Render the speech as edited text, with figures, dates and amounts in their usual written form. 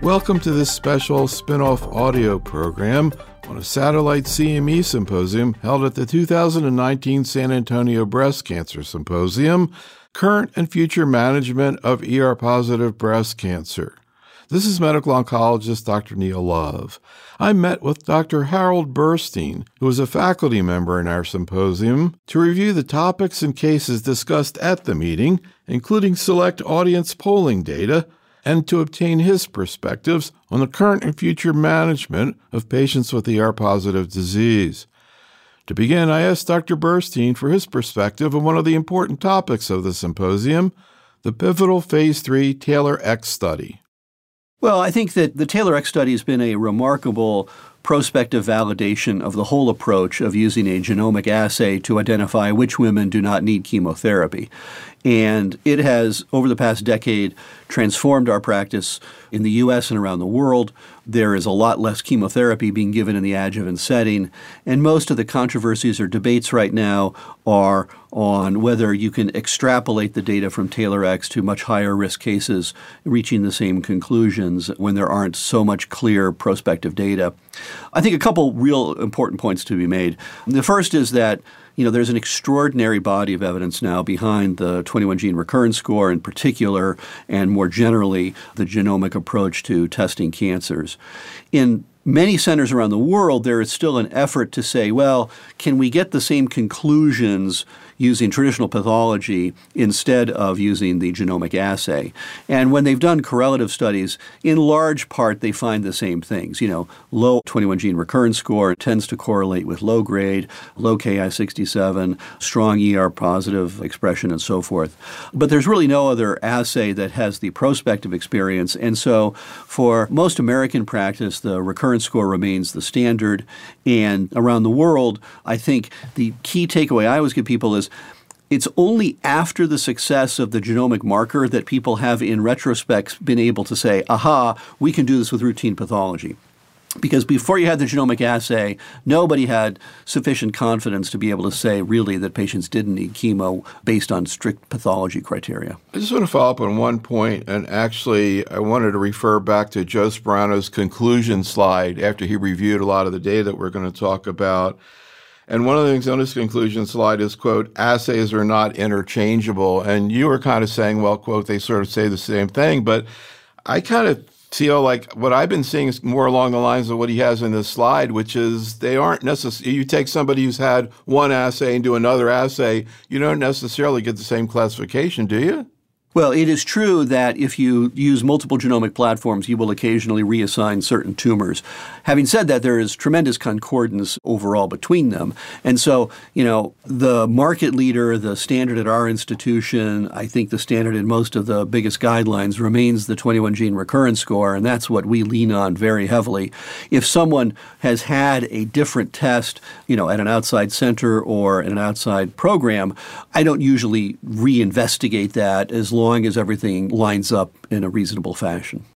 Welcome to this special spin-off audio program on a satellite CME symposium held at the 2019 San Antonio Breast Cancer Symposium, Current and Future Management of ER-Positive Breast Cancer. This is medical oncologist Dr. Neil Love. I met with Dr. Harold Burstein, who is a faculty member in our symposium, to review the topics and cases discussed at the meeting, including select audience polling data, and to obtain his perspectives on the current and future management of patients with ER-positive disease. To begin, I asked Dr. Burstein for his perspective on one of the important topics of the symposium, the pivotal Phase 3 TAILOR-X study. Well, I think that the TAILOR-X study has been a remarkable prospective validation of the whole approach of using a genomic assay to identify which women do not need chemotherapy. And it has, over the past decade, transformed our practice in the U.S. and around the world. There is a lot less chemotherapy being given in the adjuvant setting, and most of the controversies or debates right now are on whether you can extrapolate the data from TAILOR-X to much higher risk cases, reaching the same conclusions when there aren't so much clear prospective data. I think a couple real important points to be made. The first is that there's an extraordinary body of evidence now behind the 21-gene recurrence score in particular, and more generally, the genomic approach to testing cancers. In many centers around the world, there is still an effort to say, well, can we get the same conclusions using traditional pathology instead of using the genomic assay? And when they've done correlative studies, in large part, they find the same things. Low 21-gene recurrence score tends to correlate with low grade, low Ki-67, strong ER-positive expression, and so forth. But there's really no other assay that has the prospective experience. And so for most American practice, the recurrence score remains the standard. And around the world, I think the key takeaway I always give people is it's only after the success of the genomic marker that people have, in retrospect, been able to say, aha, we can do this with routine pathology. Because before you had the genomic assay, nobody had sufficient confidence to be able to say, really, that patients didn't need chemo based on strict pathology criteria. I just want to follow up on one point, and actually I wanted to refer back to Joe Sperano's conclusion slide after he reviewed a lot of the data that we're going to talk about. And one of the things on his conclusion slide is, quote, assays are not interchangeable. And you were kind of saying, well, quote, they sort of say the same thing. But I kind of feel like what I've been seeing is more along the lines of what he has in this slide, which is they aren't necessarily, you take somebody who's had one assay and do another assay, you don't necessarily get the same classification, do you? Well, it is true that if you use multiple genomic platforms, you will occasionally reassign certain tumors. Having said that, there is tremendous concordance overall between them. And so, the market leader, the standard at our institution, I think the standard in most of the biggest guidelines remains the 21-gene recurrence score, and that's what we lean on very heavily. If someone has had a different test, at an outside center or in an outside program, I don't usually reinvestigate that as long as everything lines up in a reasonable fashion.